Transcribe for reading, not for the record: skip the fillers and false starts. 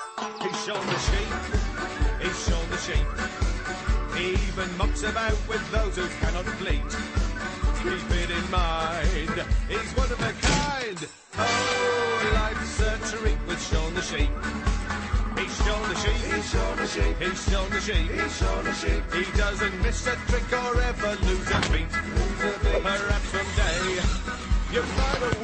He's Shaun the Sheep. He's Shaun the Sheep. He even mucks about with those who cannot bleat. Keep it in mind, he's one of a kind. Oh, life's a treat with Shaun the Sheep. He's Shaun the Sheep. He's Shaun the Sheep. He's Shaun the Sheep. He's Shaun the Sheep. He doesn't miss a trick or ever lose a beat. Perhaps someday you might